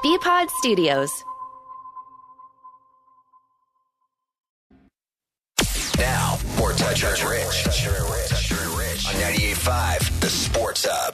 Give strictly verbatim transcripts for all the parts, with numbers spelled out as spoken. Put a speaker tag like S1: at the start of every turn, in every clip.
S1: B-Pod Studios.
S2: Now, more Toucher and Rich. Toucher and Rich. Toucher and Rich. On ninety-eight point five, The Sports Hub.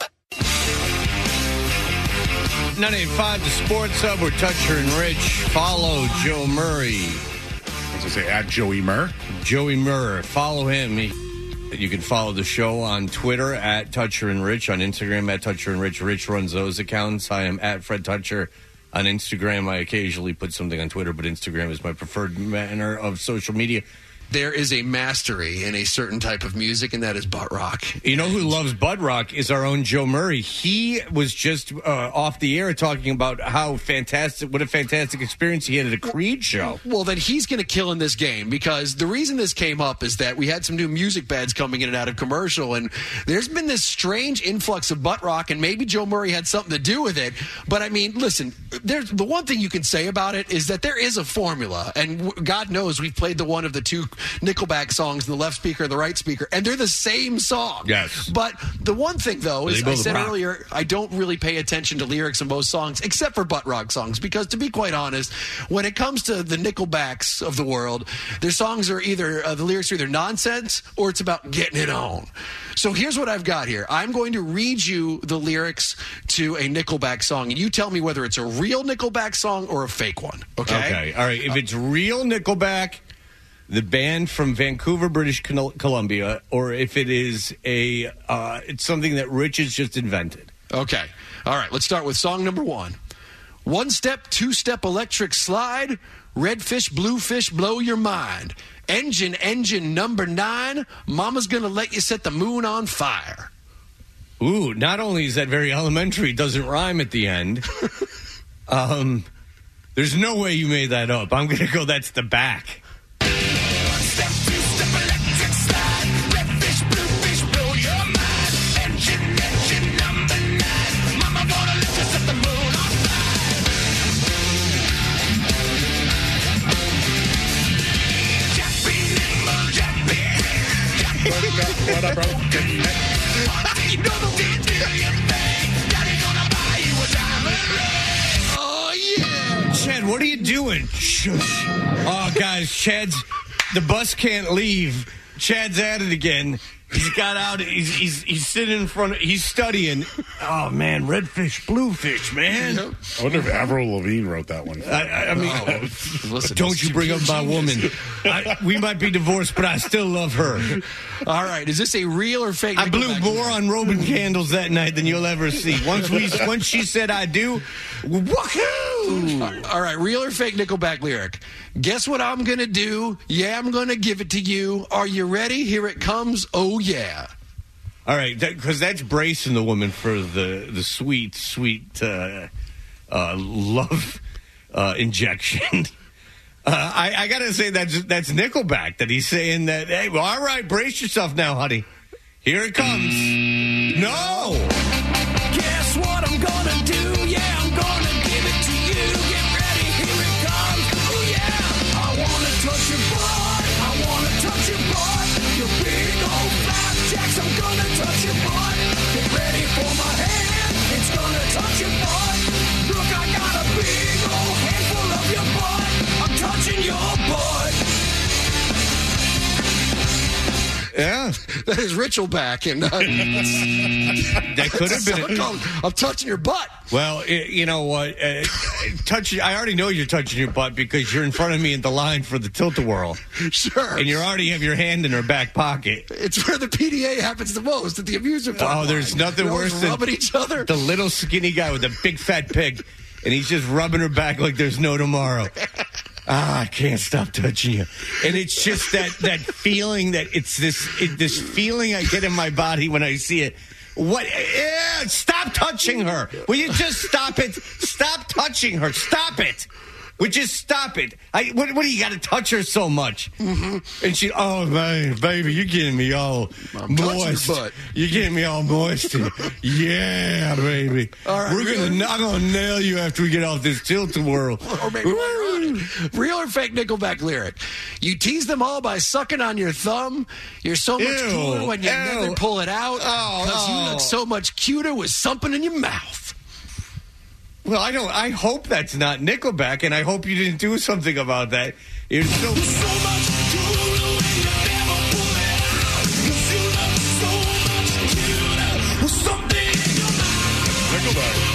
S3: ninety-eight point five, The Sports Hub, where Toucher and Rich follow Joe Murray.
S4: I was going to say, at Joey Murr.
S3: Joey Murr. Follow him. He, you can follow the show on Twitter, at Toucher and Rich, on Instagram, at Toucher and Rich. Rich runs those accounts. I am at Fred Toucher on Instagram. I occasionally put something on Twitter, but Instagram is my preferred manner of social media.
S5: There is a mastery in a certain type of music, and that is butt rock.
S3: You know who loves butt rock is our own Joe Murray. He was just uh, off the air talking about how fantastic, what a fantastic experience he had at a Creed show.
S5: Well, then he's going to kill in this game, because the reason this came up is that we had some new music beds coming in and out of commercial, and there's been this strange influx of butt rock, and maybe Joe Murray had something to do with it. But, I mean, listen, there's the one thing you can say about it is that there is a formula, and God knows we've played the one of the two Nickelback songs in the left speaker and the right speaker, and they're the same song.
S3: Yes.
S5: But the one thing, though, is I said
S3: rock.
S5: earlier, I don't really pay attention to lyrics in most songs, except for butt rock songs, because to be quite honest, when it comes to the Nickelbacks of the world, their songs are either, uh, the lyrics are either nonsense or it's about getting it on. So here's what I've got here. I'm going to read you the lyrics to a Nickelback song, and you tell me whether it's a real Nickelback song or a fake one. Okay?
S3: Okay. All right. If it's real Nickelback, the band from Vancouver, British Columbia, or if it is a, uh, it's something that Rich has just invented.
S5: Okay. All right. Let's start with song number one. One step, two step electric slide. Red fish, blue fish, blow your mind. Engine, engine number nine. Mama's going to let you set the moon on fire.
S3: Ooh, not only is that very elementary, it doesn't rhyme at the end. um, there's no way you made that up. I'm going to go, that's the back.
S4: What up, bro?
S5: You know the oh, yeah.
S3: Chad, what are you doing? Shush. Oh, guys, Chad's, the bus can't leave. Chad's at it again. He's got out. He's he's he's sitting in front of. He's studying. Oh man, red fish, blue fish, man.
S4: I wonder if Avril Lavigne wrote that one.
S3: I, I, I mean,
S5: oh, listen,
S3: don't you bring up my woman? I, we might be divorced, but I still love her.
S5: All right, is this a real or fake?
S3: I blew more on Roman candles that night than you'll ever see. Once we, once she said I do, woohoo!
S5: All right, real or fake Nickelback lyric? Guess what I'm gonna do? Yeah, I'm gonna give it to you. Are you ready? Here it comes. Oh yeah.
S3: All right, because that, that's bracing the woman for the the sweet, sweet uh, uh, love uh, injection. Uh, I, I gotta say that's that's Nickelback that he's saying that. Hey, well, all right, brace yourself now, honey. Here it comes. No.
S6: Guess what I'm gonna do? Yeah, I'm gonna give it to you. Get ready, here it comes. Oh yeah, I wanna touch your butt. I wanna touch your butt. Your big old fat jacks. I'm gonna touch your butt. Get ready for my hand. It's gonna touch your butt. Look, I got a big old handful of your butt. I'm touching your butt.
S3: Yeah,
S5: that is Richelback, and uh,
S3: that could have been.
S5: Called, I'm touching your butt.
S3: Well, it, you know what? Uh, touch. I already know you're touching your butt because you're in front of me in the line for the tilt-a-whirl.
S5: Sure.
S3: And you already have your hand in her back pocket.
S5: It's where the P D A happens the most, at the amusement park.
S3: Oh, there's
S5: line.
S3: nothing
S5: They're
S3: worse than
S5: rubbing each other.
S3: The little skinny guy with the big fat pig, and he's just rubbing her back like there's no tomorrow. Ah, I can't stop touching you. And it's just that, that feeling that it's this it, this feeling I get in my body when I see it. What? Eh, stop touching her. Will you just stop it? Stop touching her. Stop it. Would you stop it? I, what, what do you got to touch her so much? Mm-hmm. And she, oh, man, baby, you're getting me all
S5: I'm
S3: moist.
S5: Your butt.
S3: You're getting me all moist. Yeah, baby.
S5: All right,
S3: We're
S5: really?
S3: gonna, I'm going to nail you after we get off this tilt-a-whirl.
S5: Or maybe real or fake Nickelback lyric? You tease them all by sucking on your thumb. You're so much
S3: Ew,
S5: cooler when you
S3: ew.
S5: never pull it out.
S3: Oh,
S5: Because
S3: oh.
S5: you look so much cuter with something in your mouth.
S3: Well, I don't. I hope that's not Nickelback, and I hope you didn't do something about that. You're so.
S6: So much to do and you never pull it out. 'Cause you look so much cuter with something in your mouth.
S4: Nickelback.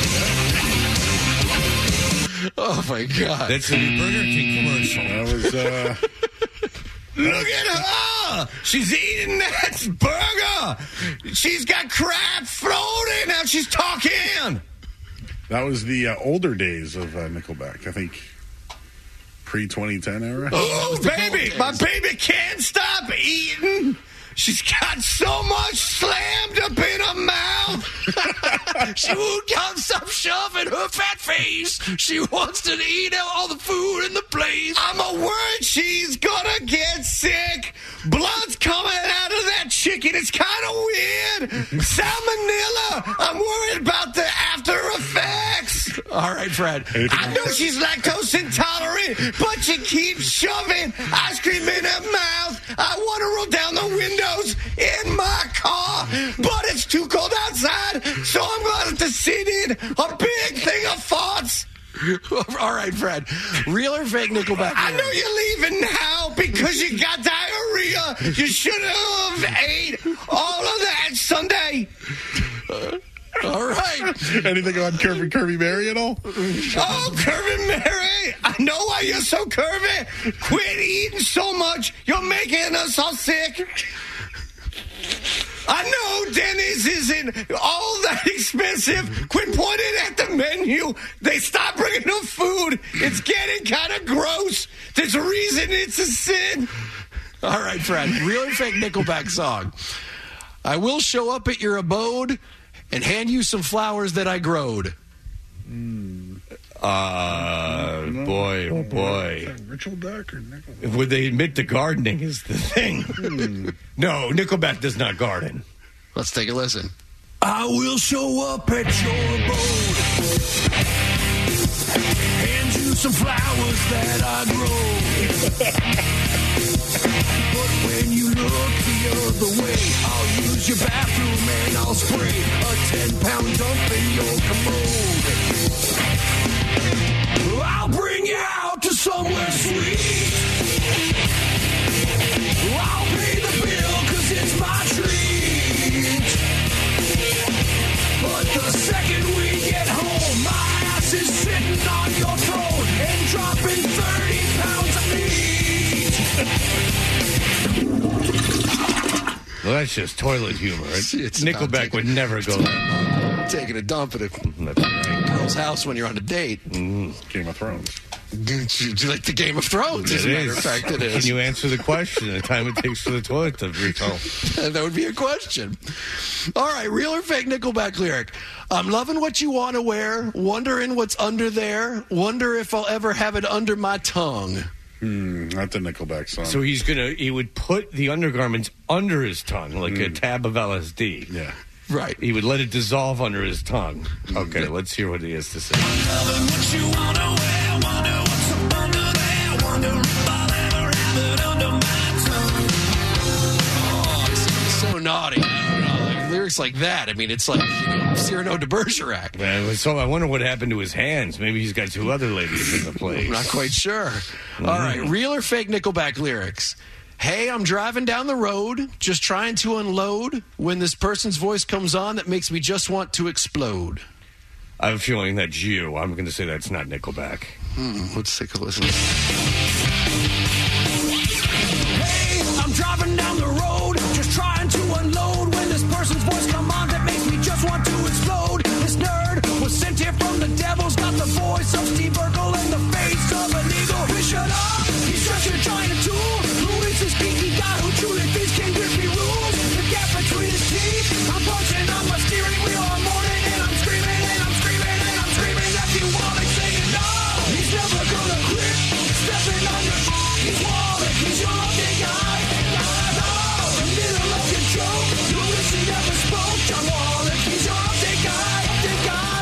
S5: Oh, my God.
S3: That's a Burger King commercial.
S4: That was, uh...
S3: Look at her! She's eating that burger! She's got crab floating! Now she's talking!
S4: That was the uh, older days of uh, Nickelback. I think pre twenty ten era.
S3: Oh, baby! My baby can't stop eating! She's got so much slammed up in her mouth!
S5: She won't can't stop shoving her fat face. She wants to eat all the food in the place.
S3: I'm a worried she's gonna get sick. Blood's coming out of that chicken. It's kind of weird. Salmonella. I'm worried about the after effects.
S5: All right, Fred.
S3: I know she's lactose intolerant, but she keeps shoving ice cream in her mouth. I want to roll down the windows in my car, but it's too cold outside, so I'm going to sit in a big thing of farts.
S5: All right, Fred. Real or fake Nickelback?
S3: I know you're leaving now because you got diarrhea. You should have ate all of that Sunday.
S5: Uh, all right.
S4: Anything on Curvy Curvy Mary at all?
S3: Oh, Curvy Mary, I know why you're so curvy. Quit eating so much. You're making us all sick. I know Denny's isn't all that expensive. Quit pointing at the menu. They stopped bringing no food. It's getting kind of gross. There's a reason it's a sin.
S5: All right, Fred. Real or fake Nickelback song? I will show up at your abode and hand you some flowers that I growed.
S4: Mm.
S3: Uh,
S4: no.
S3: boy, oh boy.
S4: Ritual Duck or Nickelback?
S3: Would they admit the gardening is the thing?
S4: Hmm.
S3: No, Nickelback does not garden.
S5: Let's take a listen.
S6: I will show up at your abode, hand you some flowers that I grow. But when you look the other way, I'll use your bathroom and I'll spray a ten-pound dump in your commode. I'll bring you out to somewhere sweet. I'll pay the bill 'cause it's my treat. But the second we get home, my ass is sitting on your throne and dropping thirty pounds of meat.
S3: Well, that's just toilet humor.
S5: It's- it's
S3: Nickelback
S5: not
S3: would never go there.
S5: Taking a dump at a
S3: That's right.
S5: girl's house when you're on a date.
S4: Game of Thrones.
S5: Do you like the Game of Thrones? As a
S3: It
S5: matter
S3: is.
S5: of fact, it
S3: Can
S5: is.
S3: you answer the question? The time it takes for the toilet to refill.
S5: That would be a question. All right, real or fake Nickelback lyric? I'm loving what you want to wear, wondering what's under there, wonder if I'll ever have it under my tongue.
S4: Hmm, not the Nickelback song.
S3: So he's gonna. He would put the undergarments under his tongue, like a tab of L S D.
S4: yeah.
S5: Right.
S3: He would let it dissolve under his tongue. Okay, let's hear what he has to say.
S6: Loving what you want to wear, wonder what's up under there, wonder if I'll ever have it under my tongue.
S5: Oh, it's so naughty. You know, like, lyrics like that. I mean, it's like, you know, Cyrano de Bergerac.
S3: Man, so I wonder what happened to his hands. Maybe he's got two other ladies in the place.
S5: I'm not quite sure. All right, real or fake Nickelback lyrics? Hey, I'm driving down the road, just trying to unload. When this person's voice comes on, that makes me just want to explode.
S3: I have a feeling that's you. I'm going to say that's not Nickelback.
S5: Hmm, let's take a listen.
S6: Hey, I'm driving down the road, just trying to unload. When this person's voice come on, that makes me just want to explode. This nerd was sent here from the devil's got the voice of Steve Urkel and the face of an eagle. He shut up, he's just a giant tool. Who is this geeky guy who truly thinks King Griffey rules? The gap between his teeth, I'm punching on my steering wheel all morning, and I'm screaming, and I'm screaming, and I'm screaming at you while I'm singing, no, he's never gonna quit, stepping on your he's Wallach, he's your big guy. The middle of your joke, you wish he never spoke. John Wallach, he's your big guy, big guy.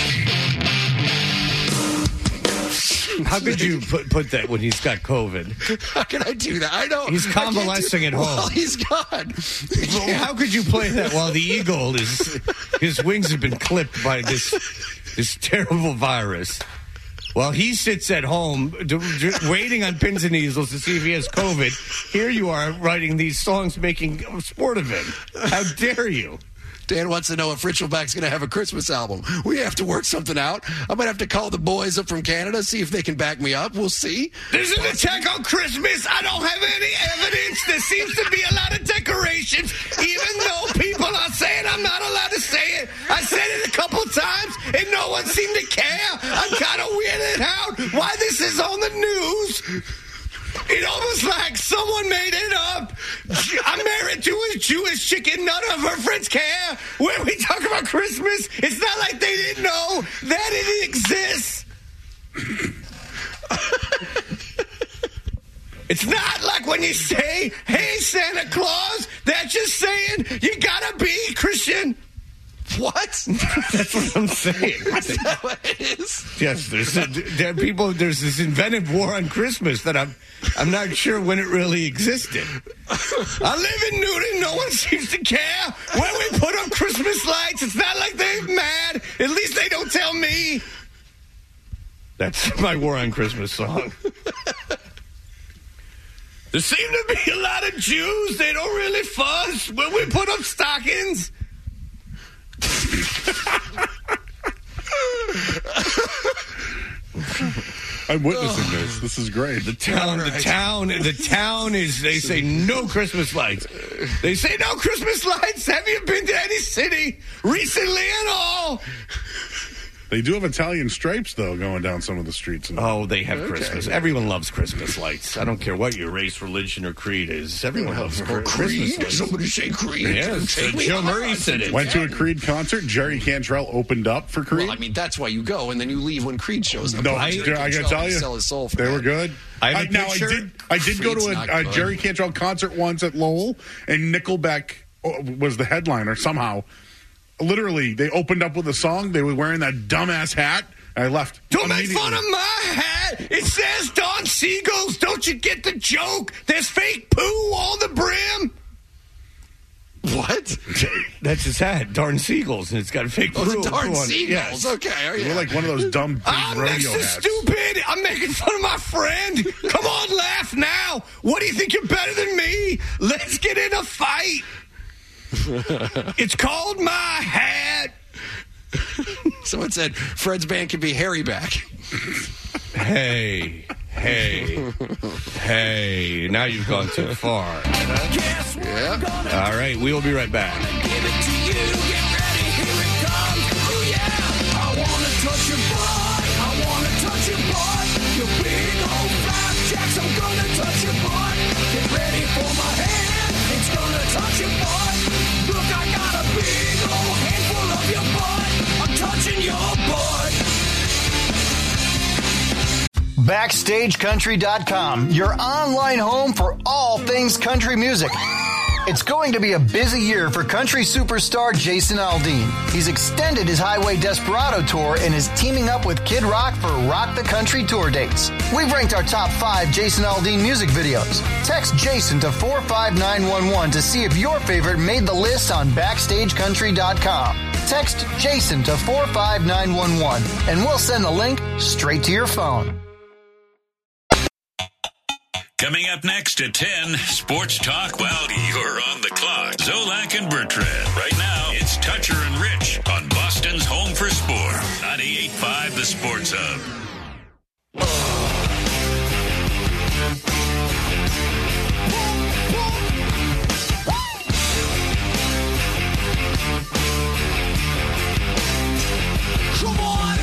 S3: How could you put, put that when he's got COVID?
S5: How can I do that? I know.
S3: He's
S5: I can't
S3: convalescing
S5: do-
S3: at home.
S5: Well, he's gone.
S3: Well, how could you play that while the eagle is his wings have been clipped by this this terrible virus. While he sits at home d- d- waiting on pins and needles to see if he has COVID, here you are writing these songs, making sport of him. How dare you?
S5: Dan wants to know if Richelback's going to have a Christmas album. We have to work something out. I might have to call the boys up from Canada, see if they can back me up. We'll see.
S3: There's an attack on Christmas. I don't have any evidence. There seems to be a lot of decorations, even though people are saying I'm not allowed to say it. I said it a couple times, and no one seemed to care. I'm kind of weirded out why this is on the news. It almost like someone made it up. I'm married to a Jewish chick and none of her friends care. When we talk about Christmas, it's not like they didn't know that it exists. It's not like when you say, hey, Santa Claus, that's just saying you gotta be Christian.
S5: What?
S3: That's what I'm saying.
S5: Is that what it is?
S3: Yes, there's a, there are people. There's this invented war on Christmas that I'm I'm not sure when it really existed. I live in Newton. No one seems to care when we put up Christmas lights. It's not like they're mad. At least they don't tell me. That's my war on Christmas song. There seem to be a lot of Jews. They don't really fuss when we put up stockings.
S4: I'm witnessing this. This is great.
S3: The town, the town, the town is, they say no Christmas lights. They say no Christmas lights. Have you been to any city recently at all?
S4: They do have Italian stripes, though, going down some of the streets.
S3: Oh, they have
S5: Okay.
S3: Christmas. Everyone loves Christmas lights. I don't care what your race, religion, or creed is. Everyone loves cr- Christmas lights.
S5: Somebody say Creed.
S3: Yes,
S5: Take me
S3: Joe
S5: on.
S3: Murray said it.
S4: Went to a Creed concert. Jerry Cantrell opened up for Creed.
S5: Well, I mean, that's why you go, and then you leave when Creed shows up.
S4: No,
S5: Jerry
S4: I, I gotta
S5: Cantrell
S4: tell
S5: can
S4: you,
S5: sell his soul for
S4: they
S5: that.
S4: were good.
S3: I have a
S4: now I
S3: picture.
S4: did. I did go
S5: Creed's
S4: to
S5: not
S4: a, a
S5: good.
S4: Jerry Cantrell concert once at Lowell, and Nickelback uh, was the headliner somehow. Literally, they opened up with a song. They were wearing that dumbass hat. And I left.
S3: Don't make fun
S4: immediately.
S3: of my hat. It says Don Seagulls. Don't you get the joke? There's fake poo on the brim.
S5: What?
S3: That's his hat, Darn Seagulls, and it's got a fake
S5: Oh,
S3: poo
S5: the darn
S3: poo on it.
S5: seagulls.
S3: Yes.
S5: Okay. Oh,
S4: They
S5: yeah.
S4: were like one of those dumb big
S3: I'm
S4: rodeo
S3: next to
S4: hats.
S3: stupid. I'm making fun of my friend. Come on, laugh now. What do you think? You're better than me? Let's get in a fight. It's called my hat.
S5: Someone said Fred's band can be Harry back.
S3: Hey, hey, hey. Now you've gone too far.
S6: Guess what
S5: Yeah.
S6: I'm gonna
S3: All right, we will be right back.
S6: give it to you. Get ready, here it comes. Oh yeah, I wanna touch your butt. I wanna touch your butt. Your big old flapjacks. I'm gonna touch your butt. Get ready for my hand. It's gonna touch your butt. Look, I got a big old handful of your butt. I'm touching your butt.
S1: Backstage Country dot com, your online home for all things country music. It's going to be a busy year for country superstar Jason Aldean. He's extended his Highway Desperado tour and is teaming up with Kid Rock for Rock the Country tour dates. We've ranked our top five Jason Aldean music videos. Text Jason to four five nine one one to see if your favorite made the list on Backstage Country dot com. Text Jason to four five nine one one and we'll send the link straight to your phone.
S7: Coming up next at ten, Sports Talk while you're on the clock. Zolak and Bertrand. Right now, it's Toucher and Rich on Boston's Home for Sport. ninety-eight point five The Sports Hub.
S6: Come on.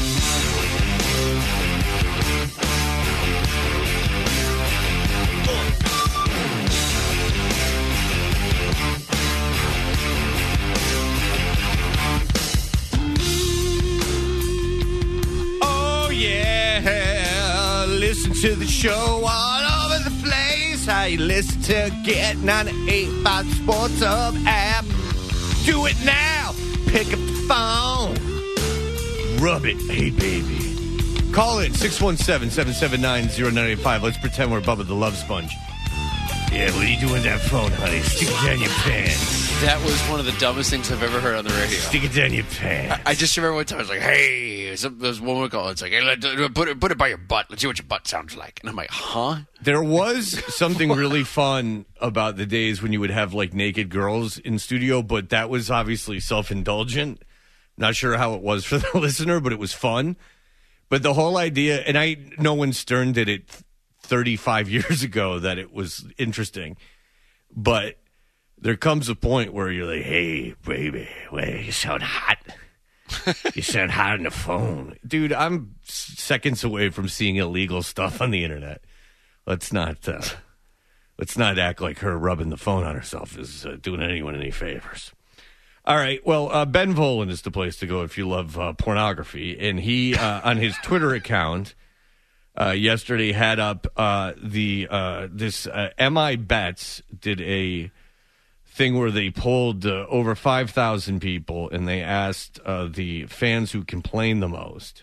S3: Oh, yeah. Listen to the show all over the place. How you listen to Get ninety-eight point five Sports Hub app. Do it now. Pick up the phone. Rub it. Hey, baby. Call in six one seven, seven seven nine, zero nine eight five. Let's pretend we're Bubba the Love Sponge. Yeah, what are you doing with that phone, honey? Stick it down your pants.
S5: That was one of the dumbest things I've ever heard on the radio.
S3: Stick it down your pants.
S5: I just remember one time I was like, "Hey," some, there's one woman called. It's like, "Hey, let, put it, put it by your butt. Let's see what your butt sounds like." And I'm like, "Huh?"
S3: There was something really fun about the days when you would have like naked girls in studio, but that was obviously self-indulgent. Not sure how it was for the listener, but it was fun. But the whole idea, and I know when Stern did it thirty-five years ago that it was interesting, but there comes a point where you're like, "Hey, baby, wait, you sound hot. You sound hot on the phone." Dude, I'm seconds away from seeing illegal stuff on the internet. Let's not uh, let's not act like her rubbing the phone on herself is uh, doing anyone any favors. All right, well, uh, Ben Volen is the place to go if you love uh, pornography. And he, uh, on his Twitter account, uh, yesterday had up uh, the uh, this uh, M I Bets did a thing where they polled uh, over five thousand people, and they asked uh, the fans who complain the most.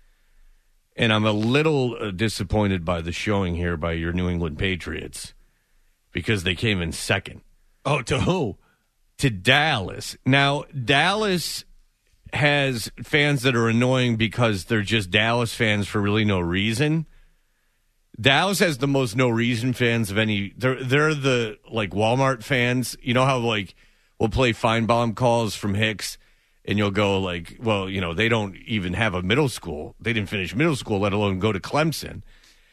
S3: And I'm a little uh, disappointed by the showing here by your New England Patriots because they came in second.
S8: Oh, to who?
S3: To Dallas. Now, Dallas has fans that are annoying because they're just Dallas fans for really no reason. Dallas has the most no reason fans of any. They're they're the like Walmart fans. You know how like we'll play Feinbaum calls from Hicks, and you'll go like, well, you know, they don't even have a middle school. They didn't finish middle school, let alone go to Clemson.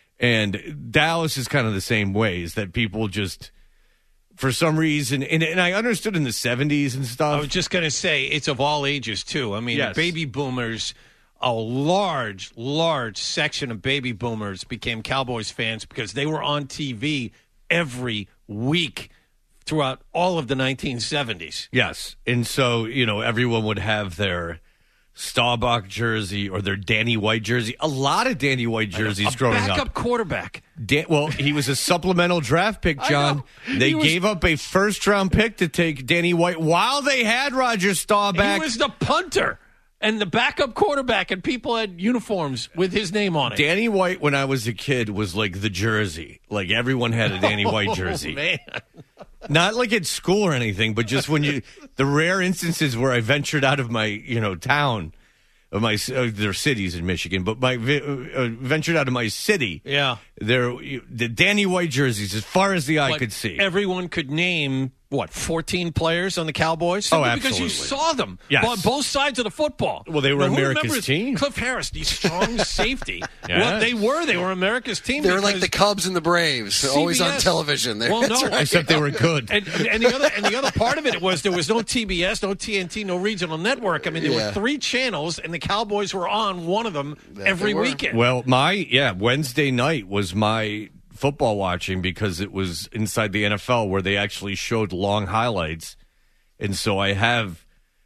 S3: And Dallas is kind of the same way. Is that people just for some reason, and, and I understood in the seventies and stuff.
S8: I was just going to say it's of all ages too. I mean,
S3: Yes.
S8: baby boomers. A large, large section of baby boomers became Cowboys fans because they were on T V every week throughout all of the nineteen seventies.
S3: Yes. And so, you know, everyone would have their Staubach jersey or their Danny White jersey. A lot of Danny White jerseys
S8: a
S3: growing
S8: backup
S3: up.
S8: quarterback.
S3: Dan- well, he was a supplemental draft pick,
S8: I
S3: John.
S8: know.
S3: They
S8: He was-
S3: gave up a first-round pick to take Danny White while they had Roger Staubach.
S8: He was the punter and the backup quarterback, and people had uniforms with his name on it.
S3: Danny White, when I was a kid, was like the jersey. Like everyone had a Danny White jersey.
S8: Oh, man.
S3: Not like at school or anything, but just when you, the rare instances where I ventured out of my, you know, town, of my, uh, there are cities in Michigan, but my uh, ventured out of my city.
S8: Yeah.
S3: There, the Danny White jerseys, as far as the eye
S8: Like,
S3: could see.
S8: everyone could name, what, fourteen players on the Cowboys?
S3: Oh,
S8: Simply because you
S3: absolutely.
S8: saw them
S3: Yes.
S8: on both sides of the football.
S3: Well, they were
S8: Now, who
S3: America's
S8: remembers
S3: team.
S8: Cliff Harris, the strong safety.
S3: Yes.
S8: Well, they were. They were America's team.
S5: They were like
S8: because
S5: the Cubs and the Braves, always on
S8: C B S
S5: television. There.
S8: Well,
S5: That's
S8: no,
S5: right.
S3: Except they were good.
S8: And, and the other and the other part of it was there was no T B S, no T N T, no regional network. I mean, there
S5: Yeah.
S8: were three channels, and the Cowboys were on one of them every
S5: were.
S8: weekend.
S3: Well, my, yeah, Wednesday night was my football watching because it was inside the N F L where they actually showed long highlights. And so I have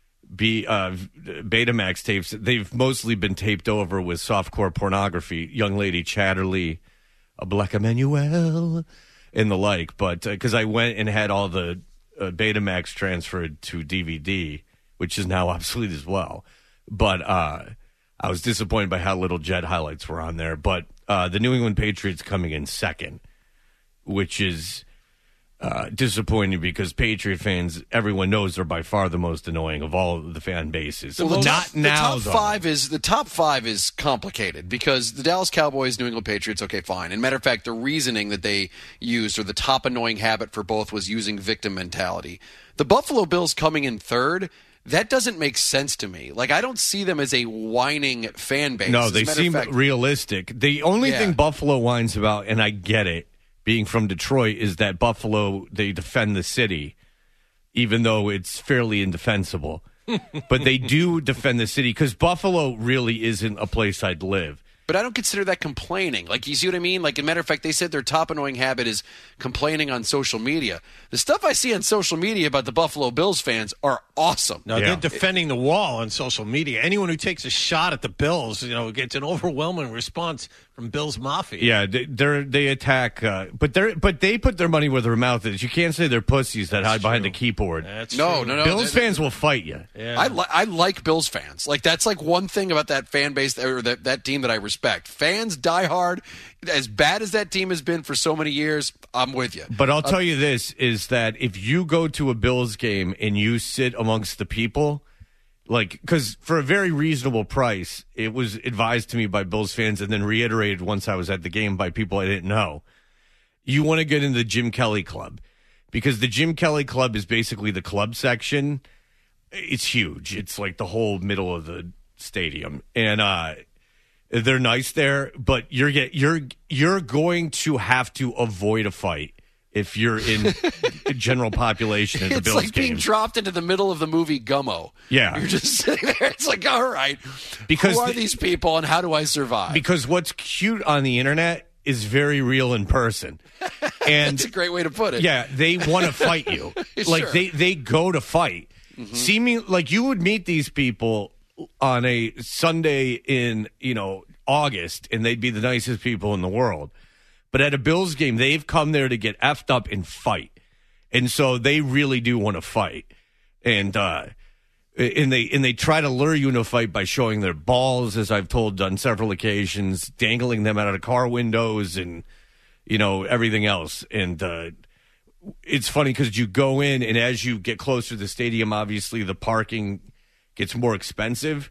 S3: B, uh, Betamax tapes. They've mostly been taped over with softcore pornography, Young Lady Chatterley, a Black Emmanuel, and the like. But because uh, I went and had all the uh, Betamax transferred to D V D, which is now obsolete as well. But uh, I was disappointed by how little Jet highlights were on there. But uh, the New England Patriots coming in second, which is uh, disappointing because Patriot fans, everyone knows, are by far the most annoying of all of the fan bases.
S5: Well, the
S3: Not
S5: top,
S3: now,
S5: the top
S3: though.
S5: five is the top five is complicated because the Dallas Cowboys, New England Patriots, okay, fine. And matter of fact, the reasoning that they used or the top annoying habit for both was using victim mentality. The Buffalo Bills coming in third. That doesn't make sense to me. Like, I don't see them as a whining fan base.
S3: No,
S5: As a
S3: they
S5: matter of
S3: seem
S5: fact-
S3: realistic. The only
S5: Yeah.
S3: thing Buffalo whines about, and I get it, being from Detroit, is that Buffalo, they defend the city, even though it's fairly indefensible. But they do defend the city because Buffalo really isn't a place I'd live.
S5: But I don't consider that complaining. Like, you see what I mean? Like, as a matter of fact, they said their top annoying habit is complaining on social media. The stuff I see on social media about the Buffalo Bills fans are awesome.
S8: No,
S3: Yeah.
S8: they're defending the wall on social media. Anyone who takes a shot at the Bills, you know, gets an overwhelming response from Bills Mafia.
S3: Yeah, they they're, they attack, uh, but they but they put their money where their mouth is. You can't say they're pussies that hide behind
S8: true.
S3: a keyboard.
S8: That's
S5: No,
S8: true.
S5: no, no.
S3: Bills
S5: they-
S3: fans will fight you.
S8: Yeah.
S5: I, li- I like Bills fans. Like, that's like one thing about that fan base or that, that team that I respect. respect. Fans die hard. As bad as that team has been for so many years, I'm with you.
S3: But I'll tell you this, is that if you go to a Bills game and you sit amongst the people, like, because for a very reasonable price, it was advised to me by Bills fans and then reiterated once I was at the game by people I didn't know, you want to get in the Jim Kelly Club. Because the Jim Kelly Club is basically the club section. It's huge. It's like the whole middle of the stadium. And uh, they're nice there, but you're get, you're you're going to have to avoid a fight if you're in general population at the
S5: it's
S3: Bills
S5: like
S3: game.
S5: being dropped into the middle of the movie Gummo.
S3: Yeah.
S5: You're just sitting there. It's like, all right,
S3: because
S5: who are
S3: the,
S5: these people and how do I survive?
S3: Because what's cute on the internet is very real in person. And
S5: that's a great way to put it.
S3: Yeah, they want to fight you. Like,
S5: Sure.
S3: they, they go to fight. Mm-hmm. Seeming like you would meet these people on a Sunday in, you know, August, and they'd be the nicest people in the world. But at a Bills game, they've come there to get effed up and fight. And so they really do want to fight. And, uh, and they and they try to lure you into a fight by showing their balls, as I've told on several occasions, dangling them out of car windows and, you know, everything else. And uh, it's funny because you go in, and as you get closer to the stadium, obviously the parking gets more expensive.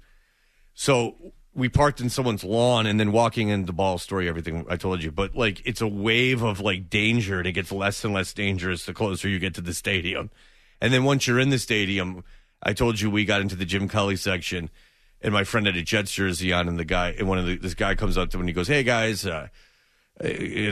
S3: So we parked in someone's lawn, and then walking in the ball story, everything I told you. But, like, it's a wave of, like, danger, and it gets less and less dangerous the closer you get to the stadium. And then once you're in the stadium, I told you we got into the Jim Kelly section, and my friend had a Jets jersey on, and the guy, and one of the, this guy comes up to him and he goes, "Hey guys, uh, uh, uh,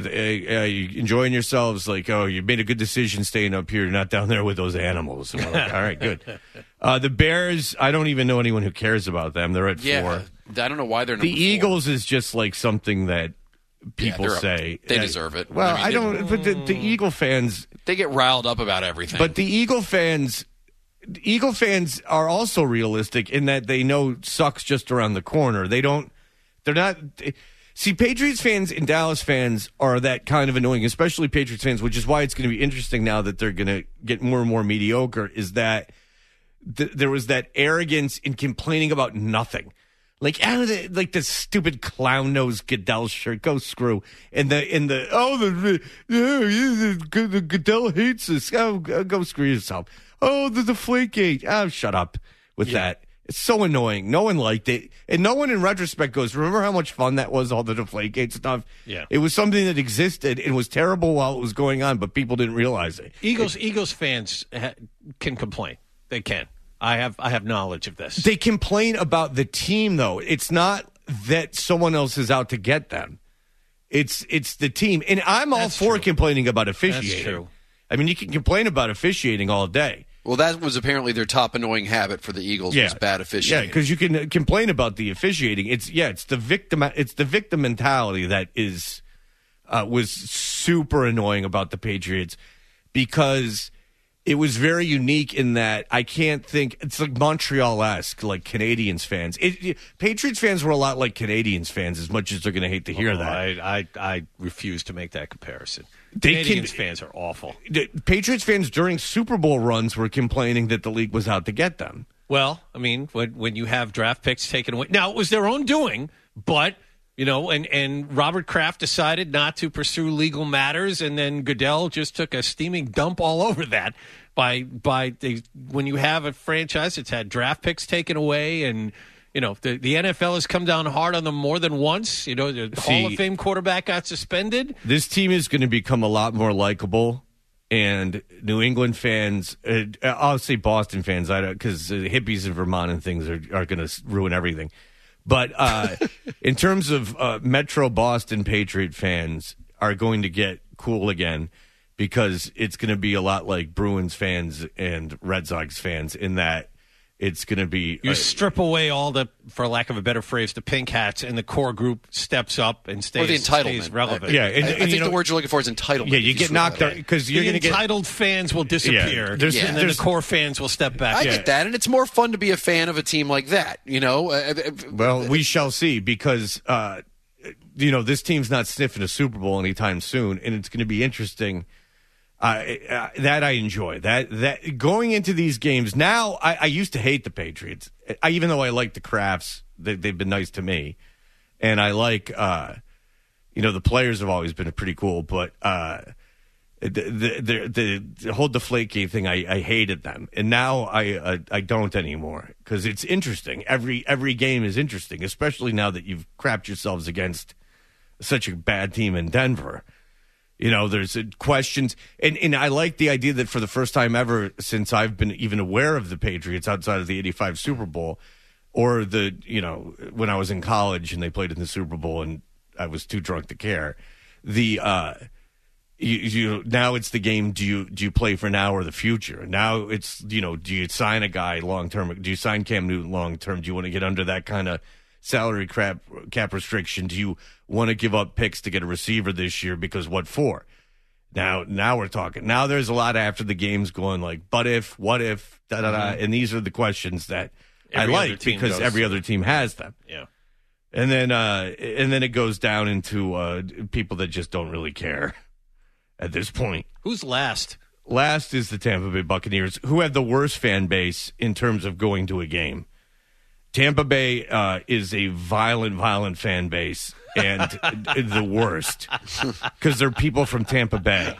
S3: uh, you enjoying yourselves? Like, oh, you made a good decision staying up here, not down there with those animals." And we're like, all right, good. Uh, the Bears, I don't even know anyone who cares about them. They're at
S5: yeah,
S3: four.
S5: I don't know why they're
S3: The
S5: number four.
S3: Eagles is just like something that people
S5: Yeah, they're a-
S3: say.
S5: they
S3: Uh,
S5: deserve it.
S3: Well,
S5: I
S3: I,
S5: mean,
S3: don't. But the, the Eagle fans,
S5: They get riled up about everything.
S3: but the Eagle fans, the Eagle fans are also realistic in that they know sucks just around the corner. They don't. They're not. See, Patriots fans and Dallas fans are that kind of annoying, especially Patriots fans, which is why it's going to be interesting now that they're going to get more and more mediocre. Is that th- there was that arrogance in complaining about nothing. Like, oh, the, like the stupid clown nose Goodell shirt, go screw. And the, in the, oh, the, yeah, yeah, the, the Goodell hates us. Oh, go screw yourself. Oh, the Deflategate. Oh, shut up with
S8: Yeah.
S3: that. It's so annoying. No one liked it. And no one in retrospect goes, remember how much fun that was, all the Deflategate stuff?
S8: Yeah.
S3: It was something that existed and was terrible while it was going on, but people didn't realize it.
S8: Eagles Eagles fans ha- can complain. They can. I have I have knowledge of this.
S3: They complain about the team, though. It's not that someone else is out to get them. It's it's the team. And I'm all
S8: That's
S3: for
S8: true.
S3: complaining about officiating.
S8: true.
S3: I mean, you can complain about officiating all day.
S5: well, that was apparently their top annoying habit for the Eagles was bad
S3: Yeah,
S5: officiating.
S3: because you can uh, complain about the officiating. It's yeah, it's the victim. It's the victim mentality that is uh, was super annoying about the Patriots because it was very unique in that I can't think. It's like Montreal-esque, like Canadians fans. It, it- Patriots fans were a lot like Canadians fans, as much as they're going to hate to hear
S8: Oh,
S3: that.
S8: I, I I refuse to make that comparison.
S3: They
S8: Canadians
S3: can-
S8: fans are awful.
S3: The Patriots fans during Super Bowl runs were complaining that the league was out to get them.
S8: Well, I mean, when when you have draft picks taken away, now it was their own doing, but you know, and and Robert Kraft decided not to pursue legal matters, and then Goodell just took a steaming dump all over that. By by, the, when you have a franchise that's had draft picks taken away, and you know the the N F L has come down hard on them more than once. You know, the
S3: See-
S8: Hall of Fame quarterback got suspended.
S3: This team is going to become a lot more likable, and New England fans, uh, I'll say Boston fans, I don't because uh, hippies in Vermont and things are, are going to ruin everything. But uh, in terms of uh, Metro Boston Patriot fans, are going to get cool again because it's going to be a lot like Bruins fans and Red Sox fans in that it's going to be
S8: You
S3: uh,
S8: strip away all the, for lack of a better phrase, the pink hats, and the core group steps up and stays,
S5: or the entitlement.
S8: stays relevant.
S3: Yeah,
S5: I,
S3: and-
S5: I
S3: and,
S5: think
S3: you know-
S5: the word you're looking for is entitlement.
S3: yeah, you
S5: If
S3: get
S5: strip
S3: knocked
S5: that
S3: out because you're
S8: the
S3: going to get
S8: entitled fans will disappear,
S3: Yeah, there's-
S8: and then the
S3: there's-
S8: core fans will step back.
S5: I
S8: Yeah.
S5: get that, and it's more fun to be a fan of a team like that. You know, Uh, uh,
S3: Well, we shall see because, uh, you know, this team's not sniffing a Super Bowl anytime soon, and it's going to be interesting. Uh, uh, that I enjoy. That that going into these games now, I, I used to hate the Patriots. I, even though I like the Crafts, they, they've been nice to me. and I like, uh, you know, the players have always been pretty cool, but uh, the, the the the whole Deflategate thing, I, I hated them, and now I uh, I don't anymore because it's interesting. Every every game is interesting, especially now that you've crapped yourselves against such a bad team in Denver. You know, there's uh, questions, and, and I like the idea that for the first time ever since I've been even aware of the Patriots outside of the eighty-five Super Bowl, or the, you know, when I was in college and they played in the Super Bowl and I was too drunk to care, the, uh, you, you now it's the game, do you do you play for now or the future? Now it's, you know, do you sign a guy long-term? Do you sign Cam Newton long-term? Do you want to get under that kind of salary cap, cap restriction? Do you want to give up picks to get a receiver this year? Because what for? Now, now we're talking. Now there's a lot after the games going like, but if, what if, da da da, and these are the questions that
S8: Every
S3: I
S8: other
S3: like
S8: team
S3: because
S8: goes
S3: every
S8: through.
S3: other team has them.
S8: Yeah.
S3: And then, uh, and then it goes down into uh, people that just don't really care at this point.
S8: Who's last?
S3: Last is the Tampa Bay Buccaneers, who have the worst fan base in terms of going to a game. Tampa Bay uh, is a violent, violent fan base, and the worst because they're people from Tampa Bay.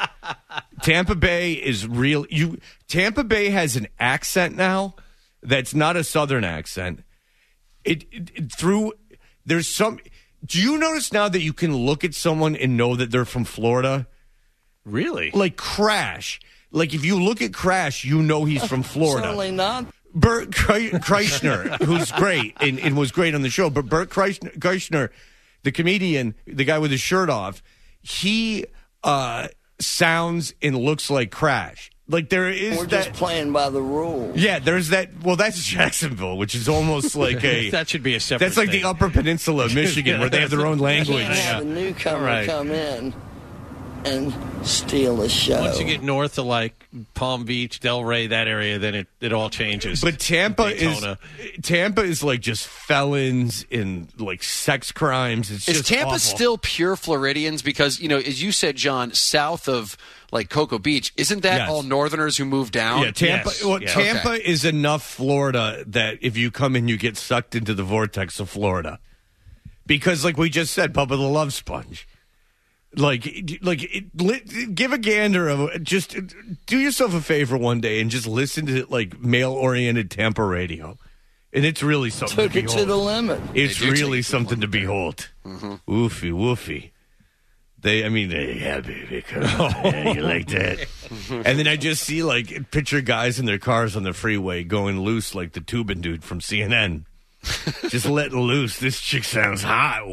S3: Tampa Bay is real. You Tampa Bay has an accent now that's not a Southern accent. It, it, it through there's some. Do you notice now that you can look at someone and know that they're from Florida?
S8: Really?
S3: Like Crash. Like if you look at Crash, you know he's from Florida.
S6: Certainly not.
S3: Bert Kreischer, who's great and, and was great on the show, but Bert Kreischer, Kreischer, the comedian, the guy with his shirt off, he uh, sounds and looks like Crash. Like there is
S6: We're
S3: that,
S6: just playing by the rules.
S3: yeah, there's that. Well, that's Jacksonville, which is almost like a
S8: That should be a separate
S3: That's like
S8: thing.
S3: the Upper Peninsula of Michigan, where they have their own
S6: You
S3: language.
S6: can't have a newcomer
S8: Right.
S6: come in and steal the show.
S8: Once you get north of like Palm Beach, Delray, that area, then it, it all changes.
S3: But Tampa
S8: Daytona.
S3: is Tampa is like just felons and like sex crimes. It's
S5: Is
S3: just
S5: Tampa
S3: awful.
S5: still pure Floridians? Because, you know, as you said, John, south of like Cocoa Beach, isn't that
S3: Yes.
S5: all Northerners who moved down?
S3: Yeah, Tampa.
S8: Yes.
S3: Well,
S8: Yeah.
S3: Tampa
S5: Okay.
S3: is enough Florida that if you come in, you get sucked into the vortex of Florida. Because, like we just said, Bubba the Love Sponge. Like, like, it, li- give a gander of just do yourself a favor one day and just listen to like male-oriented Tampa radio, and it's really something
S6: Took
S3: to
S6: it
S3: behold.
S6: to the limit.
S3: It's
S5: They do
S3: really
S5: take it
S3: something to behold. Woofy, woofy. They, I mean, they, yeah, baby, come on, yeah, you like that? And then I just see like picture guys in their cars on the freeway going loose like the Tubin dude from C N N, just letting loose. This chick sounds hot.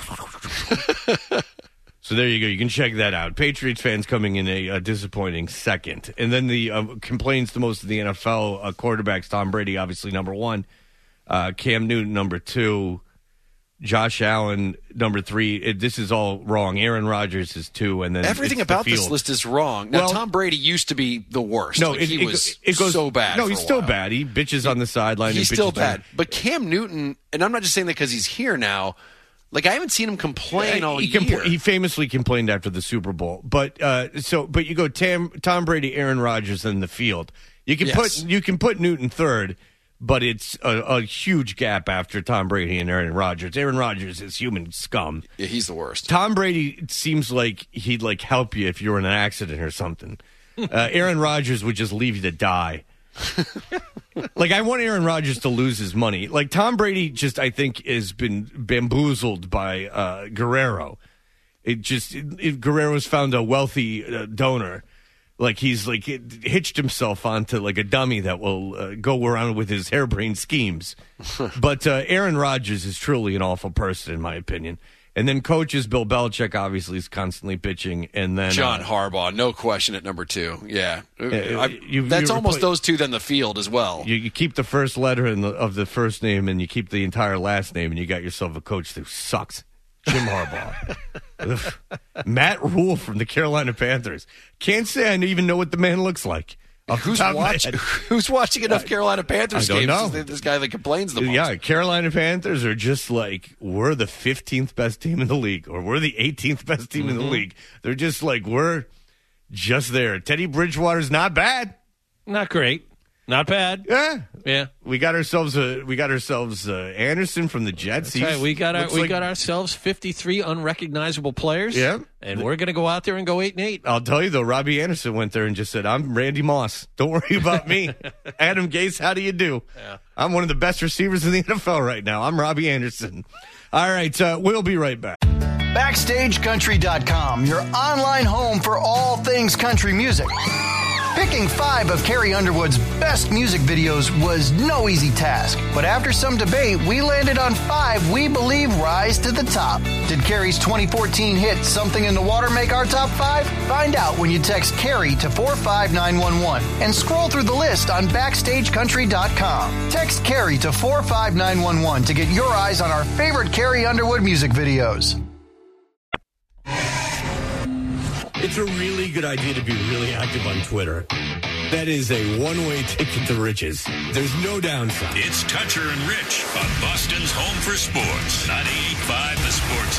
S3: So there you go. You can check that out. Patriots fans coming in a, a disappointing second. And then the uh, complains the most of the N F L uh, quarterbacks. Tom Brady, obviously, number one. Uh, Cam Newton, number two. Josh Allen, number three. It, this is all wrong. Aaron Rodgers is two. And then
S5: Everything
S3: it's the
S5: about this
S3: field.
S5: list is wrong. Now,
S3: Well-
S5: Tom Brady used to be the worst.
S3: No,
S5: Like,
S3: it,
S5: he
S3: it,
S5: was
S3: it goes
S5: so bad.
S3: No,
S5: for
S3: he's
S5: a
S3: still
S5: while.
S3: bad. He bitches on the sideline.
S5: He's
S3: and
S5: still
S3: bitches
S5: bad.
S3: on-
S5: But Cam Newton, and I'm not just saying that because he's here now. Like, I haven't seen him complain all
S3: he,
S5: year.
S3: compl- he famously complained after the Super Bowl, but uh, so but you go Tam, Tom Brady, Aaron Rodgers in the field. You can
S5: Yes.
S3: put you can put Newton third, but it's a, a huge gap after Tom Brady and Aaron Rodgers. Aaron Rodgers is human scum.
S5: Yeah, he's the worst.
S3: Tom Brady seems like he'd like help you if you were in an accident or something. Uh, Aaron Rodgers would just leave you to die. Like, I want Aaron Rodgers to lose his money. Like, Tom Brady just, I think, has been bamboozled by uh, Guerrero. It just, it, it, Guerrero's found a wealthy uh, donor. Like, he's, like, it, hitched himself onto, like, a dummy that will uh, go around with his harebrained schemes. But uh, Aaron Rodgers is truly an awful person, in my opinion. And then coaches, Bill Belichick, obviously, is constantly bitching. And then
S5: John
S3: uh,
S5: Harbaugh, no question at number two. Yeah. I-
S3: you-
S5: that's
S3: you
S5: almost
S3: repla-
S5: those two, then the field as well.
S3: You, you keep the first letter in the, of the first name, and you keep the entire last name, and you got yourself a coach who sucks. Jim Harbaugh. Ugh. Matt Rule from the Carolina Panthers. Can't say I even know what the man looks like. Off the
S5: Who's,
S3: top of my
S5: watch,
S3: head.
S5: who's watching enough Carolina Panthers
S3: I don't
S5: games?
S3: know.
S5: Is this guy that complains the most.
S3: Yeah, Carolina Panthers are just like, we're the fifteenth best team in the league, or we're the eighteenth best team in the league. They're just like, we're just there. Teddy Bridgewater's not bad.
S8: Not great. Not bad.
S3: Yeah,
S8: Yeah.
S3: we got ourselves a we got ourselves uh, Anderson from the Jets.
S8: That's right. We got our,
S3: Looks
S8: we
S3: like-
S8: got ourselves fifty-three unrecognizable players.
S3: Yeah.
S8: And we're going to go out there and go eight and eight.
S3: I'll tell you though, Robbie Anderson went there and just said, "I'm Randy Moss. Don't worry about me." Adam Gase, how do you do?
S8: Yeah.
S3: I'm one of the best receivers in the N F L right now. I'm Robbie Anderson. All right, uh, we'll be right back.
S1: Backstage Country dot com, your online home for all things country music. Picking five of Carrie Underwood's best music videos was no easy task, but after some debate, we landed on five we believe rise to the top. Did Carrie's twenty fourteen hit Something in the Water make our top five? Find out when you text Carrie to four five nine one one and scroll through the list on Backstage Country dot com. Text Carrie to four five nine one one to get your eyes on our favorite Carrie Underwood music videos.
S3: It's a really good idea to be really active on Twitter. That is a one-way ticket to riches. There's no downside.
S7: It's Toucher and Rich on Boston's Home for Sports. ninety-eight point five The Sports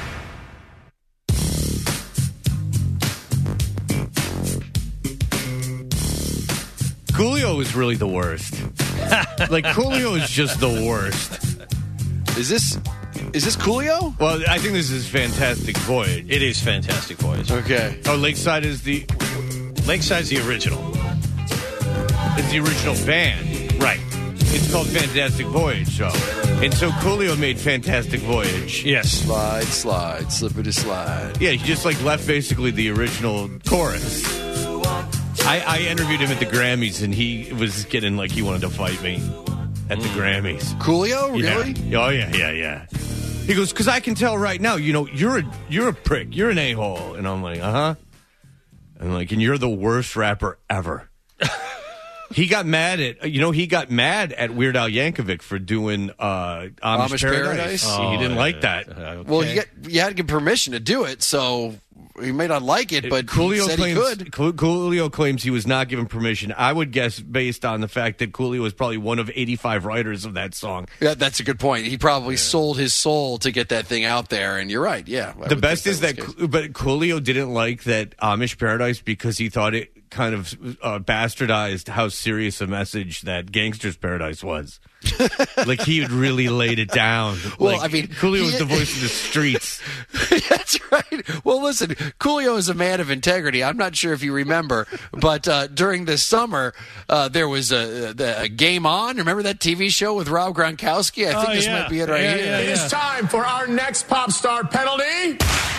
S7: Hub.
S3: Coolio is really the worst. Like, Coolio is just the worst.
S5: Is this is this Coolio?
S3: Well, I think this is Fantastic Voyage.
S8: It is Fantastic Voyage.
S5: Okay.
S3: Oh, Lakeside is the
S8: Lakeside's the original.
S3: is the original band.
S8: Right.
S3: It's called Fantastic Voyage, so. And so Coolio made Fantastic Voyage.
S8: Yes.
S5: Slide, slide, slippery slide.
S3: Yeah, he just like left basically the original chorus. I, I interviewed him at the Grammys, and he was getting like he wanted to fight me at the Grammys.
S5: Coolio, really?
S3: Yeah. Oh yeah, yeah, yeah. He goes, because I can tell right now, you know, you're a you're a prick, you're an a-hole, and I'm like, uh huh. And like, and you're the worst rapper ever. He got mad at, you know, he got mad at Weird Al Yankovic for doing uh, Amish,
S5: Amish
S3: Paradise.
S5: Paradise?
S3: he didn't
S8: Oh,
S3: like
S8: yeah.
S3: that.
S8: Okay.
S5: Well, you, got, you had to get permission to do it, so he may not like it, but
S3: Coolio
S5: he said
S3: claims,
S5: he could.
S3: Cool- Coolio claims he was not given permission. I would guess based on the fact that Coolio was probably one of eighty-five writers of that song.
S5: Yeah, that's a good point. He probably sold his soul to get that thing out there, and you're right. Yeah. I
S3: The
S5: would
S3: best
S5: think
S3: is
S5: was
S3: that,
S5: the case.
S3: Co- but Coolio didn't like that Amish Paradise because he thought it kind of uh, bastardized how serious a message that Gangster's Paradise was. Like he had really laid it down.
S5: Well,
S3: Like,
S5: I mean,
S3: Coolio
S5: he-
S3: was the voice of the streets.
S5: That's right. Well, listen, Coolio is a man of integrity. I'm not sure if you remember, but uh, during the summer, uh, there was a, a, a Game On. Remember that T V show with Rob Gronkowski? I think
S8: Oh,
S5: this
S8: yeah.
S5: might be it right
S8: Yeah,
S5: here.
S8: yeah,
S6: It is time for our next pop star penalty.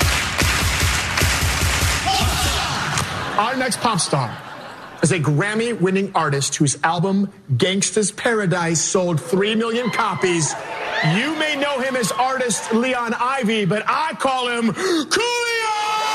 S6: Our next pop star is a Grammy-winning artist whose album Gangsta's Paradise sold three million copies. You may know him as artist Leon Ivy, but I call him Coolio!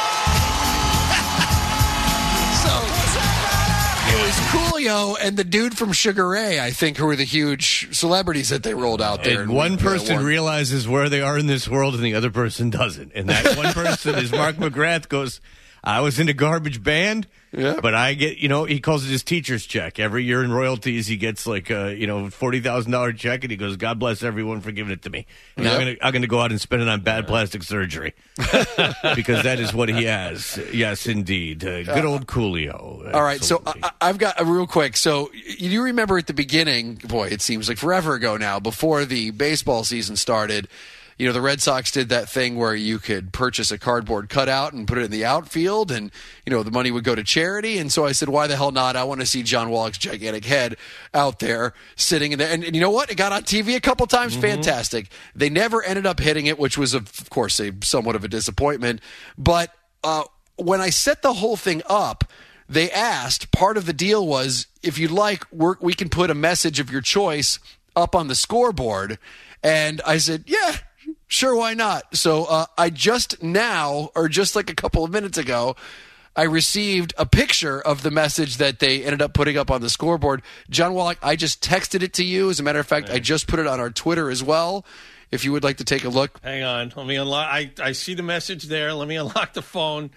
S5: So it was Coolio and the dude from Sugar Ray, I think, who were the huge celebrities that they rolled out there.
S3: And
S5: we-
S3: one
S5: yeah,
S3: person
S5: one-
S3: realizes where they are in this world and the other person doesn't. And that one person is Mark McGrath goes, I was in a garbage band,
S5: Yeah.
S3: but I get, you know, he calls it his teacher's check. Every year in royalties, he gets like a, you know, forty thousand dollars check, and he goes, God bless everyone for giving it to me. And I'm
S5: Yep.
S3: going to I'm gonna go out and spend it on bad plastic surgery. Because that is what he has. Yes, indeed. Uh, good old Coolio.
S5: All right, so
S3: Absolutely.
S5: I, I've got a real quick. So you do remember at the beginning, boy, it seems like forever ago now, before the baseball season started, you know, the Red Sox did that thing where you could purchase a cardboard cutout and put it in the outfield, and, you know, the money would go to charity. And so I said, why the hell not? I want to see John Wallach's gigantic head out there sitting in there. And, and you know what? It got on T V a couple times.
S3: Mm-hmm.
S5: Fantastic. They never ended up hitting it, which was, of course, a somewhat of a disappointment. But uh, when I set the whole thing up, they asked, part of the deal was, if you'd like, we're, we can put a message of your choice up on the scoreboard. And I said, yeah, sure, why not? So uh, I just now, or just like a couple of minutes ago, I received a picture of the message that they ended up putting up on the scoreboard. John Wallach, I just texted it to you. As a matter of fact, I just put it on our Twitter as well. If you would like to take a look.
S8: Hang on. Let me unlock. I, I see the message there. Let me unlock the phone.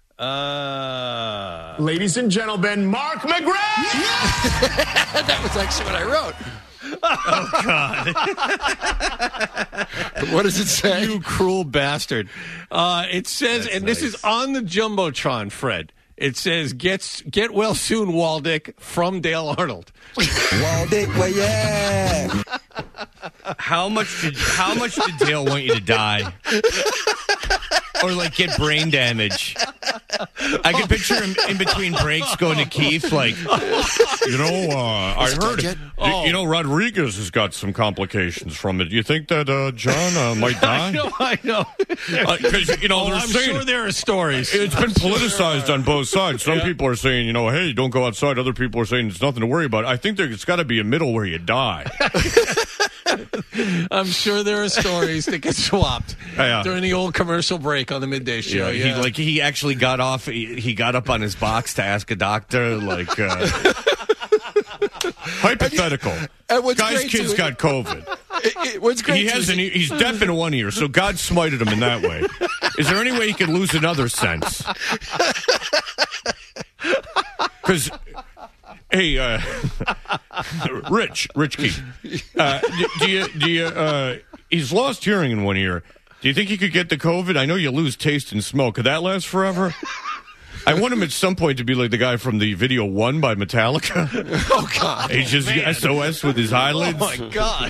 S8: Uh,
S6: Ladies and gentlemen, Mark McGrath!
S5: That was actually what I wrote.
S3: oh, God.
S5: What does it say?
S8: you cruel bastard. Uh, it says, and this is on the Jumbotron, Fred. It says, "Get get well soon, Waldick," from Dale Arnold.
S9: Waldick, well, yeah.
S3: How much did How much did Dale want you to die, or like get brain damage? I can picture him in between breaks going to Keith like,
S10: you know, uh, I heard,
S5: Get-
S10: you, you know, Rodriguez has got some complications from it. You think that uh, John uh, might die?
S8: I know, I know.
S10: Because, you know,
S8: Oh,
S10: they're
S8: I'm
S10: saying
S8: sure there are stories.
S10: it's been politicized on both sides. Some
S8: Yeah.
S10: people are saying, you know, hey, don't go outside. Other people are saying it's nothing to worry about. I think there's got to be a middle where you die.
S8: I'm sure there are stories that get swapped
S10: Yeah.
S8: during the old commercial break on the midday show.
S3: yeah,
S8: Yeah,
S3: he like he actually got off. He, he got up on his box to ask a doctor, like, uh,
S10: Hypothetical.
S5: And what's
S10: Guy's
S5: great,
S10: kids
S5: too-
S10: got COVID.
S5: It- it- what's great
S10: He
S5: too
S10: has
S5: is
S10: an, e- he's deaf in one ear, so God smited him in that way. Is there any way he could lose another sense? Because, hey, uh, Rich, Rich Keith, uh, do, do you, do you, uh, he's lost hearing in one ear. Do you think he could get the COVID? I know you lose taste and smell. Could that last forever? I want him at some point to be like the guy from the video One by Metallica.
S5: Oh God!
S10: He's just S O S with his eyelids.
S8: Oh my God!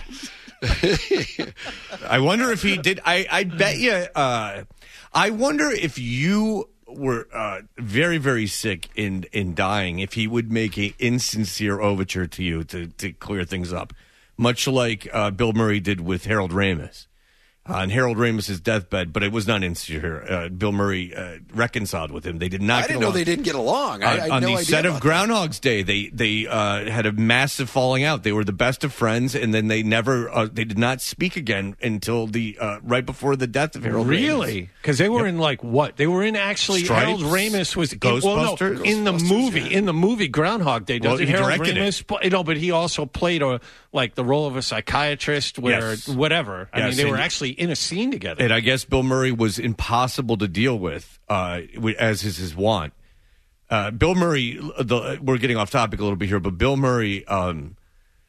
S3: I wonder if he did. I, I bet you. Uh, I wonder if you were uh, very, very sick and in, in dying, if he would make an insincere overture to you to, to clear things up, much like uh, Bill Murray did with Harold Ramis. Uh, on Harold Ramis's deathbed, but it was not insecure. Uh, Bill Murray uh, reconciled with him. They did not.
S5: I
S3: get
S5: didn't know
S3: along.
S5: they didn't get along. I, I had
S3: on
S5: no
S3: the
S5: idea
S3: set of
S5: about
S3: Groundhog's Day, they they uh, had a massive falling out. They were the best of friends, and then they never uh, they did not speak again until the uh, right before the death of Harold.
S8: Really? Because they were in like what? They were in actually.
S3: Stripes,
S8: Harold Ramis was in,
S3: Ghostbusters?
S8: well, no, in the movie. In the movie Groundhog Day,
S3: Well,
S8: doesn't
S3: he
S8: Harold
S3: directed it.
S8: Ramis? Play, no, but he also played a like the role of a psychiatrist, where
S3: Yes.
S8: whatever. I
S3: Yes,
S8: mean, they
S3: and-
S8: were actually in a scene together.
S3: And I guess Bill Murray was impossible to deal with, uh, as is his wont. Uh, Bill Murray, the, we're getting off topic a little bit here, but Bill Murray um,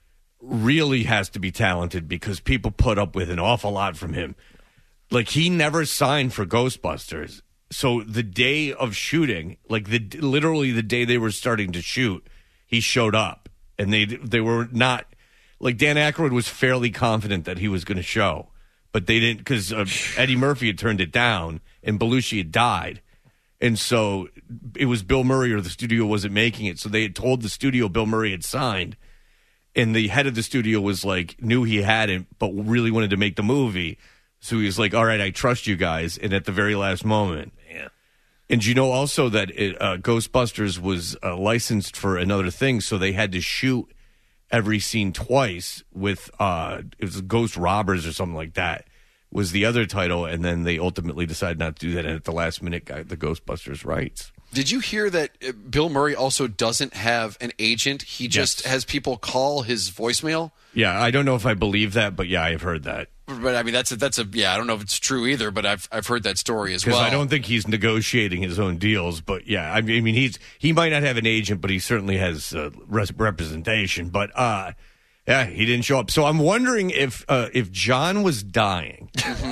S3: really has to be talented because people put up with an awful lot from him. Like, he never signed for Ghostbusters. So the day of shooting, like the literally the day they were starting to shoot, he showed up. And they they were not, like Dan Aykroyd was fairly confident that he was going to show. But they didn't, because uh, Eddie Murphy had turned it down and Belushi had died. And so it was Bill Murray or the studio wasn't making it. So they had told the studio Bill Murray had signed. And the head of the studio was like, knew he hadn't, but really wanted to make the movie. So he was like, all right, I trust you guys. And at the very last moment.
S8: Yeah.
S3: And you know also that it, uh, Ghostbusters was uh, licensed for another thing. So they had to shoot every scene twice with, uh, it was Ghost Robbers or something like that was the other title. And then they ultimately decided not to do that. And at the last minute, got the Ghostbusters rights.
S5: Did you hear that uh, Bill Murray also doesn't have an agent? He just
S3: Yes.
S5: has people call his voicemail.
S3: Yeah, I don't know if I believe that, but yeah, I've heard that.
S5: But I mean, that's a, that's a yeah. I don't know if it's true either, but I've I've heard that story as
S3: Because
S5: well.
S3: I don't think he's negotiating his own deals, but yeah, I mean, I mean, he's he might not have an agent, but he certainly has uh, res- representation. But uh, yeah, he didn't show up. So I'm wondering if uh, if John was dying,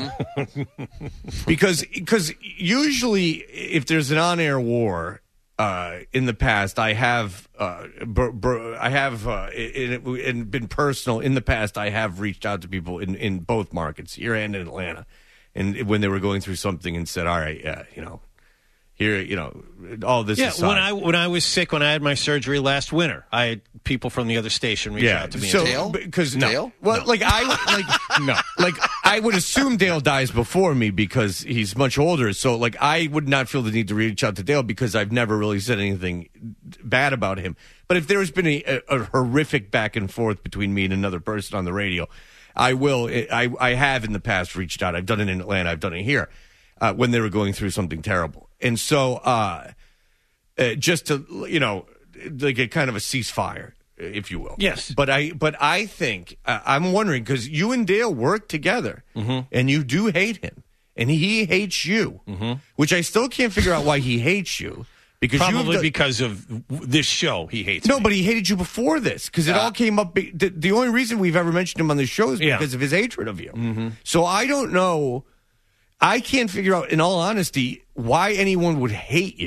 S3: because because usually if there's an on-air war. Uh, in the past, I have, uh, br- br- I have, uh, in, in been personal. In the past, I have reached out to people in, in both markets, here and in Atlanta, and when they were going through something, and said, "All right, yeah, you know, here, you know, all this."
S8: Yeah,
S3: aside.
S8: when I when I was sick, when I had my surgery last winter, I had people from the other station reach
S3: yeah,
S8: out to me.
S3: so
S8: and
S5: Dale?
S3: because
S5: No.
S3: no,
S5: Dale?
S3: well,
S5: No.
S3: like I like no, like I would assume Dale dies before me because he's much older. So like I would not feel the need to reach out to Dale because I've never really said anything bad about him. But if there's been a, a, a horrific back and forth between me and another person on the radio, I will. I I have in the past reached out. I've done it in Atlanta. I've done it here uh, when they were going through something terrible, and so uh, uh, just to you know, like a kind of a ceasefire, if you will.
S8: Yes.
S3: But I but I think uh, I'm wondering because you and Dale work together, and you do hate him, and he hates you, which I still can't figure out why he hates you. Because you have
S8: Probably
S3: done-
S8: because of w- this show, he hates
S3: no,
S8: me.
S3: but he hated you before this because it all came up. be- The, the only reason we've ever mentioned him on the show is
S8: Yeah.
S3: because of his hatred of you. So I don't know. I can't figure out, in all honesty, why anyone would hate you.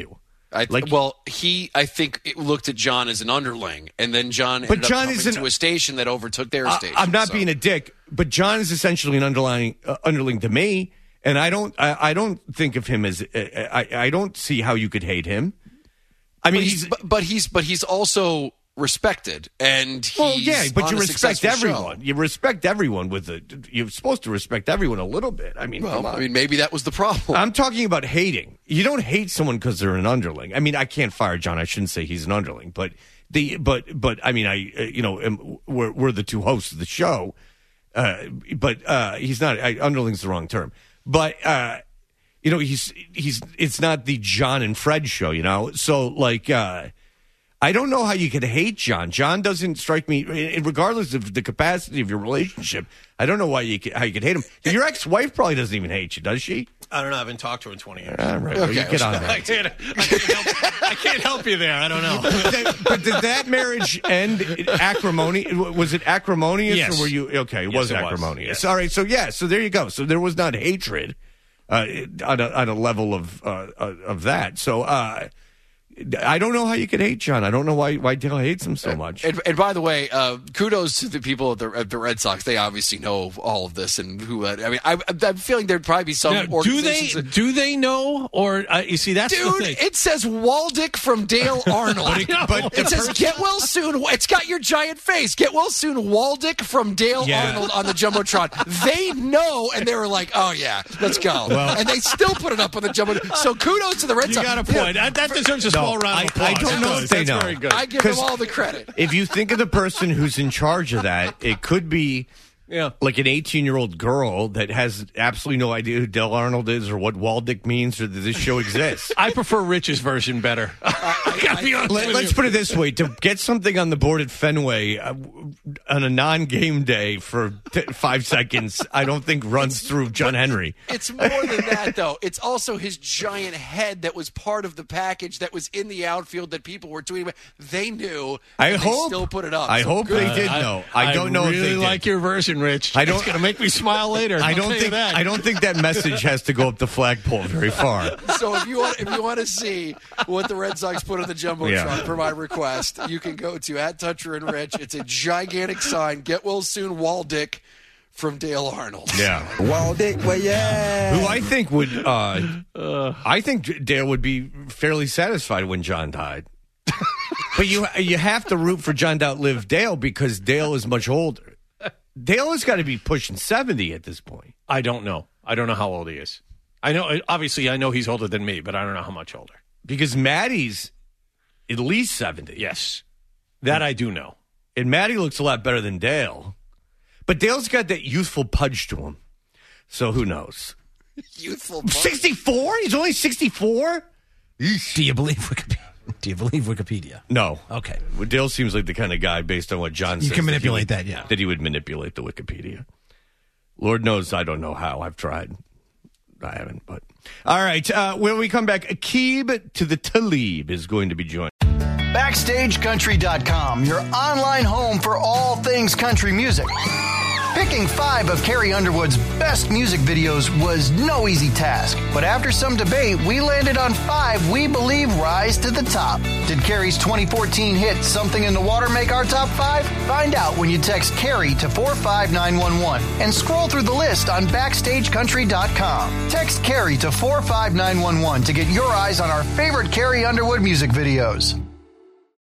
S5: I th-
S10: Like-
S5: well, he, I think, it looked at John as an underling, and then John
S3: But
S5: ended
S3: John
S5: up coming
S3: isn't-
S5: to a station that overtook their
S3: I,
S5: station.
S3: I'm not
S5: so.
S3: being a dick, but John is essentially an underlying uh, underling to me, and I don't I, I don't think of him as uh, I I don't see how you could hate him. I mean,
S5: But
S3: he's,
S5: he's, but, but he's, but he's also respected, and he's
S3: well, yeah, but
S5: on
S3: you
S5: a
S3: respect
S5: successful
S3: everyone.
S5: show.
S3: You respect everyone with it. You're supposed to respect everyone a little bit. I mean, come
S5: Well,
S3: on.
S5: I mean, maybe that was the problem.
S3: I'm talking about hating. You don't hate someone because they're an underling. I mean, I can't fire John. I shouldn't say he's an underling, but the but but I mean, I uh, you know am, we're we're the two hosts of the show, uh, but uh, he's not. I, underling's the wrong term, but uh, you know he's he's it's not the John and Fred show. You know, so like. Uh, I don't know how you could hate John. John doesn't strike me, regardless of the capacity of your relationship. I don't know why you could, how you could hate him. Your ex-wife probably doesn't even hate you, does she?
S8: I don't know. I haven't talked to her in twenty years.
S3: All right, well, you
S5: Okay.
S3: get on
S8: I
S3: that.
S8: can't, I, can't help, I can't help you there. I don't know.
S3: But did that marriage end acrimony? Was it acrimonious,
S8: Yes.
S3: or were you okay? It
S8: Yes,
S3: was
S8: it was.
S3: acrimonious.
S8: Yes.
S3: All right, so yeah, so there you go. So there was not hatred uh, on a on a level of uh, of that. So. Uh, I don't know how you could hate John. I don't know why why Dale hates him so much.
S5: And, and by the way, uh, kudos to the people at the, at the Red Sox. They obviously know all of this, and who. Uh, I mean, I, I'm feeling there'd probably be some
S8: Now, do they
S5: organizations. that-
S8: do they know, or uh, you see that's the
S5: Dude,
S8: thing.
S5: it says Waldick from Dale Arnold.
S8: But it- but
S5: it
S8: the
S5: says
S8: person-
S5: get well soon. It's got your giant face. Get well soon, Waldick from Dale
S8: Yeah.
S5: Arnold on the jumbotron. They know, and they were like, "Oh yeah, let's go." and they still put it up on the jumbotron. So kudos to the Red
S8: You
S5: Sox.
S8: got a point. That, that deserves a small round
S3: I-
S8: of applause.
S3: I don't
S8: That
S3: know
S8: does.
S3: if they
S8: That's
S3: know.
S8: very good.
S5: I give them
S3: 'Cause-
S5: all the credit.
S3: If you think of the person who's in charge of that, it could be
S8: Yeah.
S3: like an eighteen-year-old girl that has absolutely no idea who Del Arnold is or what Waldick means or that this show exists.
S8: I prefer Rich's version better. I gotta be honest
S3: Let,
S8: with
S3: let's
S8: you.
S3: put it this way: to get something on the board at Fenway uh, on a non-game day for t- five seconds, I don't think runs through John Henry.
S5: It's more than that, though. It's also his giant head that was part of the package that was in the outfield that people were tweeting about. They knew.
S3: I
S5: and
S3: hope
S5: they still put it up.
S3: I
S5: So
S3: hope
S5: good.
S3: they did know. I don't know
S8: really
S3: if they did.
S8: like your version, Rich.
S3: I don't-
S8: It's gonna make me smile later.
S3: I
S8: I'll
S3: don't
S8: tell you
S3: think
S8: that.
S3: I don't think that message has to go up the flagpole very far.
S5: So if you want, if you want to see what the Red Sox put on the jumbotron
S3: Yeah.
S5: for my request, you can go to at Toucher and Rich. It's a gigantic sign. Get well soon, Waldick from Dale Arnold.
S3: Yeah.
S9: Waldick, well, yeah.
S3: Who I think would, uh, I think Dale would be fairly satisfied when John died. But you you have to root for John to outlive Dale because Dale is much older. Dale has got to be pushing seventy at this point.
S8: I don't know. I don't know how old he is. I know. Obviously, I know he's older than me, but I don't know how much older.
S3: Because Maddie's at least seventy.
S8: Yes, that I do know.
S3: And Maddie looks a lot better than Dale. But Dale's got that youthful pudge to him. So who knows?
S5: Youthful.
S3: sixty-four? He's only sixty-four?
S11: Do you believe Wikipedia? Do you believe Wikipedia?
S3: No.
S11: Okay.
S3: Well, Dale seems like the kind of guy, based on what John
S11: You
S3: says,
S11: can
S3: that he
S11: manipulate
S3: would-
S11: that, yeah.
S3: That he would manipulate the Wikipedia. Lord knows I don't know how. I've tried. I haven't, but. All right. Uh, when we come back, Aqib to the Talib is going to be joined.
S1: Backstage Country dot com, your online home for all things country music. Picking five of Carrie Underwood's best music videos was no easy task, but after some debate, we landed on five we believe rise to the top. Did Carrie's twenty fourteen hit Something in the Water make our top five? Find out when you text Carrie to four five nine one one and scroll through the list on Backstage Country dot com. Text Carrie to four five nine one one to get your eyes on our favorite Carrie Underwood music videos.